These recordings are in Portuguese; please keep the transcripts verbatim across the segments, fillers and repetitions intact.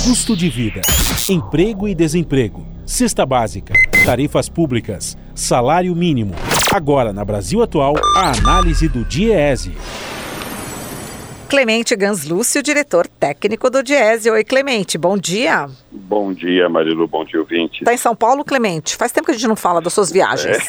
custo de vida, emprego e desemprego, cesta básica, tarifas públicas, salário mínimo. Agora, na Brasil Atual, a análise do DIEESE. Clemente Ganslúcio, diretor técnico do DIEESE. Oi, Clemente, bom dia. Bom dia, Marilu, bom dia, ouvinte. Está em São Paulo, Clemente? Faz tempo que a gente não fala das suas viagens.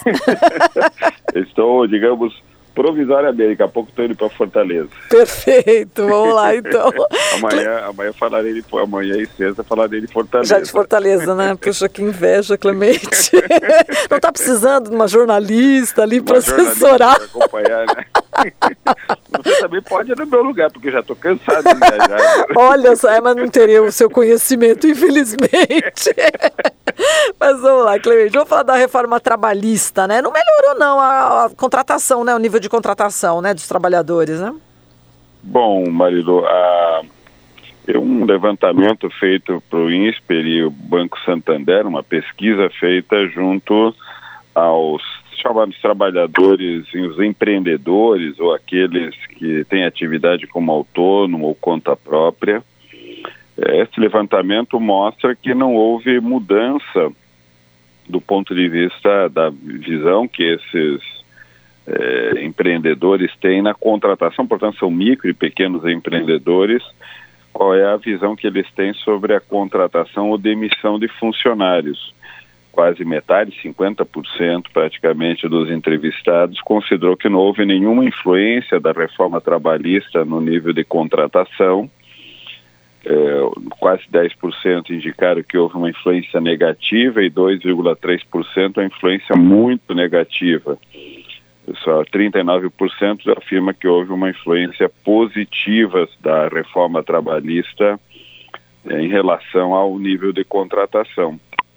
É. Estou, digamos, provisoriamente, daqui a pouco estou indo para Fortaleza. Perfeito, vamos lá então. amanhã, amanhã falarei de amanhã e sexta falarei de Fortaleza. Já de Fortaleza, né? Puxa, que inveja, Clemente. Não está precisando de uma jornalista ali para assessorar? Para acompanhar, né? Você também pode ir no meu lugar, porque eu já estou cansado de viajar. Olha só, é, mas não teria o seu conhecimento, infelizmente. Mas vamos lá, Clemente, vamos falar da reforma trabalhista, né? Não melhorou não a, a contratação, né? O nível de contratação, né, dos trabalhadores, né? Bom, Marilu, a... um levantamento feito para o INSPER e o Banco Santander, uma pesquisa feita junto aos chamados trabalhadores, os empreendedores ou aqueles que têm atividade como autônomo ou conta própria. Esse levantamento mostra que não houve mudança do ponto de vista da visão que esses é, empreendedores têm na contratação, portanto são micro e pequenos empreendedores. Qual é a visão que eles têm sobre a contratação ou demissão de funcionários? Quase metade, cinquenta por cento praticamente dos entrevistados, considerou que não houve nenhuma influência da reforma trabalhista no nível de contratação. É, quase dez por cento indicaram que houve uma influência negativa e dois vírgula três por cento a influência muito negativa. Só trinta e nove por cento afirma que houve uma influência positiva da reforma trabalhista é, em relação ao nível de contratação.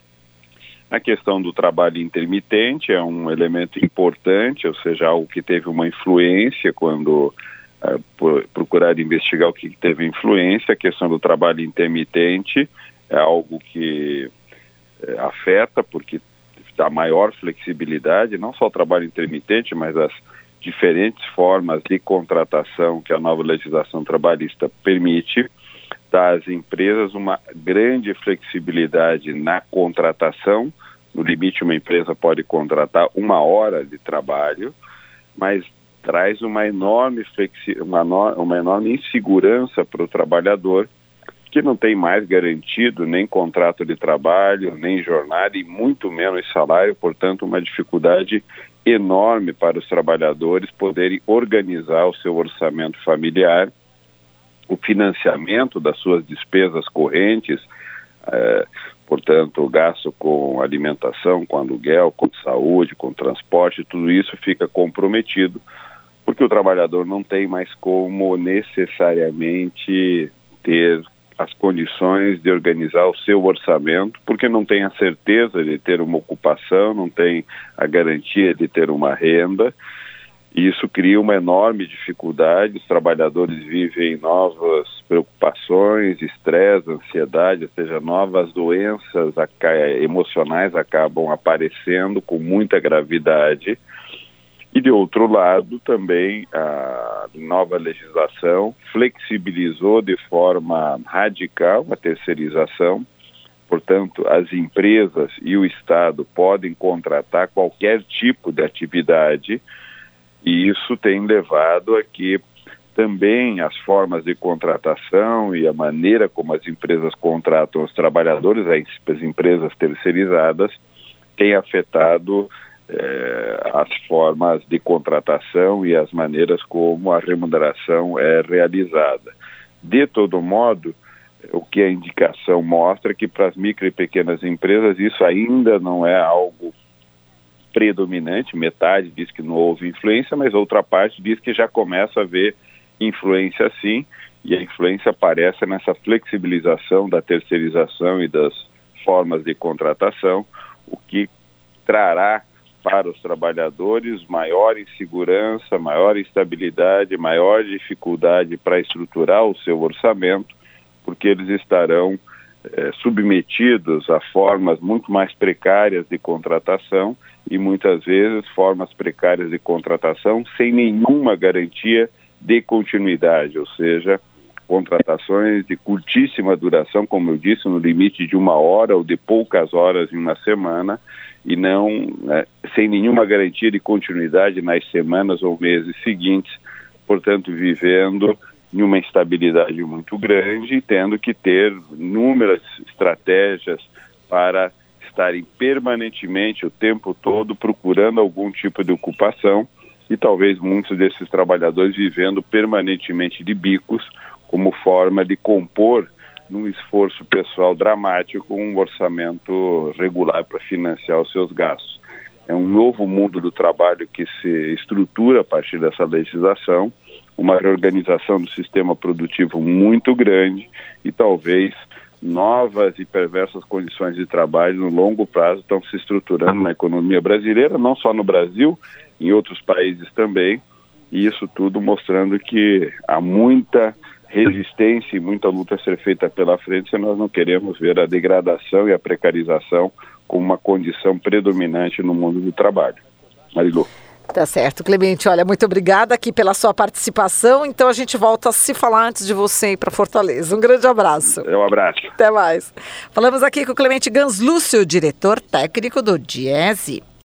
A questão do trabalho intermitente é um elemento importante, ou seja, algo que teve uma influência quando uh, procurar investigar o que teve influência. A questão do trabalho intermitente é algo que uh, afeta, porque dá maior flexibilidade, não só o trabalho intermitente, mas as diferentes formas de contratação que a nova legislação trabalhista permite, dá às empresas uma grande flexibilidade na contratação. No limite, uma empresa pode contratar uma hora de trabalho, mas traz uma enorme, flexi- uma, no- uma enorme insegurança para o trabalhador, que não tem mais garantido nem contrato de trabalho, nem jornada e muito menos salário, portanto, uma dificuldade enorme para os trabalhadores poderem organizar o seu orçamento familiar, o financiamento das suas despesas correntes, eh, portanto, o gasto com alimentação, com aluguel, com saúde, com transporte, tudo isso fica comprometido, porque o trabalhador não tem mais como necessariamente ter as condições de organizar o seu orçamento, porque não tem a certeza de ter uma ocupação, não tem a garantia de ter uma renda. E isso cria uma enorme dificuldade, os trabalhadores vivem novas preocupações, estresse, ansiedade, ou seja, novas doenças emocionais acabam aparecendo com muita gravidade. E, de outro lado, também a nova legislação flexibilizou de forma radical a terceirização. Portanto, as empresas e o Estado podem contratar qualquer tipo de atividade, e isso tem levado a que também as formas de contratação e a maneira como as empresas contratam os trabalhadores, as empresas terceirizadas, tem afetado eh, as formas de contratação e as maneiras como a remuneração é realizada. De todo modo, o que a indicação mostra é que para as micro e pequenas empresas isso ainda não é algo predominante. Metade diz que não houve influência, mas outra parte diz que já começa a haver influência sim, e a influência aparece nessa flexibilização da terceirização e das formas de contratação, o que trará para os trabalhadores maior insegurança, maior instabilidade, maior dificuldade para estruturar o seu orçamento, porque eles estarão eh, submetidos a formas muito mais precárias de contratação e muitas vezes formas precárias de contratação sem nenhuma garantia de continuidade, ou seja, contratações de curtíssima duração, como eu disse, no limite de uma hora ou de poucas horas em uma semana, e não né, sem nenhuma garantia de continuidade nas semanas ou meses seguintes, portanto, vivendo em uma instabilidade muito grande e tendo que ter inúmeras estratégias para estarem permanentemente, o tempo todo, procurando algum tipo de ocupação, e talvez muitos desses trabalhadores vivendo permanentemente de bicos, como forma de compor, num esforço pessoal dramático, um orçamento regular para financiar os seus gastos. É um novo mundo do trabalho que se estrutura a partir dessa legislação, uma reorganização do sistema produtivo muito grande e talvez novas e perversas condições de trabalho no longo prazo estão se estruturando na economia brasileira, não só no Brasil, em outros países também, e isso tudo mostrando que há muita resistência e muita luta a ser feita pela frente se nós não queremos ver a degradação e a precarização como uma condição predominante no mundo do trabalho. Marilu. Tá certo, Clemente. Olha, muito obrigada aqui pela sua participação. Então a gente volta a se falar antes de você ir para Fortaleza. Um grande abraço. Um abraço. Até mais. Falamos aqui com o Clemente Ganslúcio, diretor técnico do Diese.